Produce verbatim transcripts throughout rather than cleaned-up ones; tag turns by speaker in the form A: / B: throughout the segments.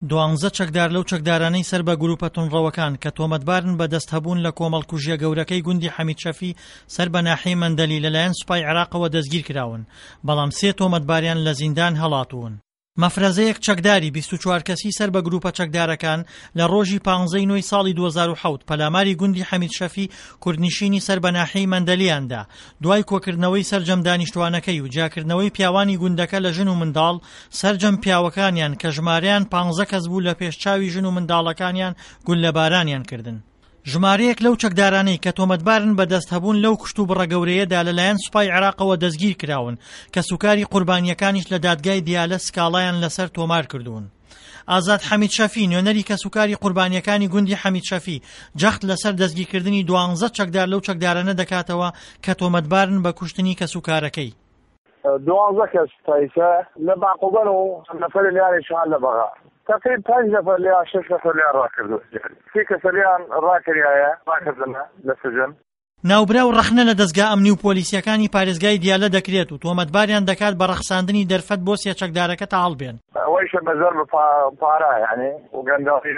A: دوانزە چەکدار لەو چەکدارانەی سەر بە گروپە تونڕەوەکان کە تۆمەتبارن بە دەستهەبوون لە کۆمەڵکوژیە گەورەکەی گوندی حەمید شەفی سەر بە ناحیەی مەندەلی لەلایەن سوپای عێراقەوە دەستگیر کراون، بەڵام سێ تۆمەتباریان لە زیندان هەڵاتوون. مەفرەزەیەک چەکداری بیست و چوار کەسی سەر بە گروپە چەکدارەکان لە ڕۆژی پانزەی نۆی ساڵی دوو هەزار و حەوت پەلاماری گوندی حەمید شەفی کوردنشینی سەر بە ناحیەی مەندەلیاندا دوای کۆکردنەوەی سەرجەم دانیشتوانەکەی و جاکردنەوەی پیاوانی گوندەکە لە ژن و منداڵ سەرجەم پیاوەکانیان کە ژمارەیان پانزە کەس بوو لە پێشچاوی ژن و منداڵەکانیان گولەبارانیان کردن. ژمارەیەک لەو چەکدارانەی کە تۆمەتبارن بە دەستهەبوون لەو کشت و بڕەگەورەیەدا لەلایەن سوپای عێراقەوە دەستگیر کراون کە سوکاری قوربانیەکانیش لە دادگای دیالە سکاڵایان لەسەر تۆمار کردوون. ئازاد حەمید شەفی نوێنەری کە سوکاری قوربانیەکانی گوندی حەمید شەفی جەخت لەسەر دەستگیرکردنی دوانزە چەکدار لەو چەکدارانە دەکاتەوە کە تۆمەتبارن بە کوشتنی کە سوکارەکەی.
B: دوانزە کەس تایسە لە باقوبەن و نەفەری لیانیشان لە بەغا تقریبا پنج نفر لیا شش نفر لیا راکردو سی کەس لیان ڕاکریایە ڕاکردنە لە سجن.
A: ناوبرا و ڕەخنە لە دەستگا ئەمنی و پۆلیسیەکانی پارێزگای دیالە دەکرێت و تۆمەتباریان دەکات بە ڕەخساندنی دەرفەت بۆ سێ چەکدارەکە تا هەڵبێن.
B: ئەوەیشە بەزەر بە پارە یعنی و گەنداڵی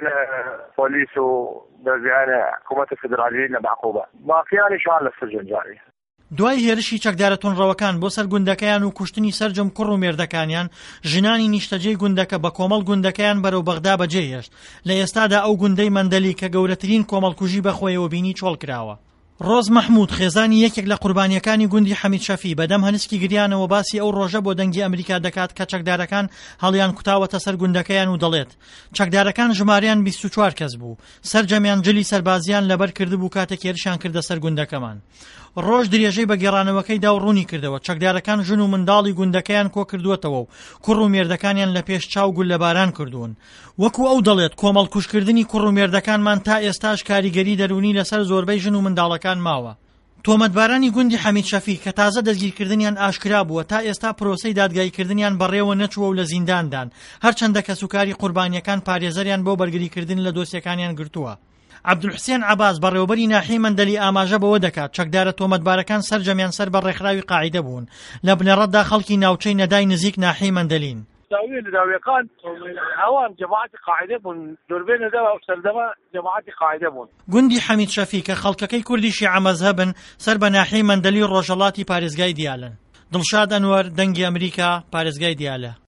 B: پۆلیس و دەزیانە حکوومەتی فیدرالی لە باقوبە باقییانیشان لە سجن جاری.
A: دوای هێرشی چەکدارە تونڕەوەکان بۆ سەر گوندەکەیان و کوشتنی سەرجەم کوڕ و مێردەکانیان ژنانی نیشتەجێی گوندەکە بە کۆمەڵ گوندەکەیان بەرەو بەغدا بەجێهێشت. لە ئێستادا ئەو گوندەی مەندەلی کە گەورەترین کۆمەڵکوژی بەخۆیەوە بینی چۆڵ کراوە. ڕۆز مەحموود خێزانی یەکێک لە قوربانیەکانی گوندی حەمید شەفی بەدەم هەنسکی گریانەوە باسی ئەو ڕۆژە بۆ دەنگی ئەمریکا دەکات کە چەکدارەکان هەڵیان کوتاوەتە سەر گوندەکەیان و دەڵێت چەکدارەکان ژمارەیان بیست و چوار کەس بوو، سەرجەمیان جلی سەربازیان لەبەر کردبوو کاتێک هێرشیان کردە سەر گوندەکەمان. ڕۆژ درێژەی بە گێڕانەوەکەیدا و ڕوونی کردەوە چەکدارەکان ژن و منداڵی گوندەکەیان کۆ کردووەتەوە و کوڕ و مێردەکانیان لە پێش چاو گولەباران کردوون. وەکو ئەو دەڵێت کۆمەڵکوژکردنی کوڕ و مێردەکانمان تا ئێستاش کاریگەری دەرونی لەسەر زۆربەی ژن و منداڵەکان ماوە. تۆمەتبارانی گوندی حەمید شەفی کە تازە دەستگیرکردنیان ئاشکرا بووە تا ئێستا پرۆسەی دادگایکردنیان بەڕێوە نەچووە و لە زینداندان، هەرچەندە کە سوکاری قوربانیەکان پارێزەریان بۆ بەرگریکردن لە دۆسیەکانیان گرتووە. عەبدولحوسێن عەباس بەڕێوەبەری ناحیەی مەندەلی ئاماژە بەوە دەکات چەکدارە تۆمەتبارەکان سەرجەمیان سەر بە ڕێکخراوی قاعیدە بوون. لە بنەڕەتدا خەڵکی ناوچەی نەدای نزیک ناحیەی مەندەلین.
C: داوی لەداویەکان ئەوان جەماعەتی قاعیدە بوون، دوربەی نەداوە و سەردەما جەماعەتی قاعیدە بوون.
A: گوندی حەمید شەفی کە خەڵکەکەی کوردی شیعە مەزهەبن سەر بە ناحیەی مەندەلی ڕۆژهەڵاتی پارێزگای دیالەن. دڵشاد ئەنوەر، دەنگی ئەمریکا، پارێزگای دیالە.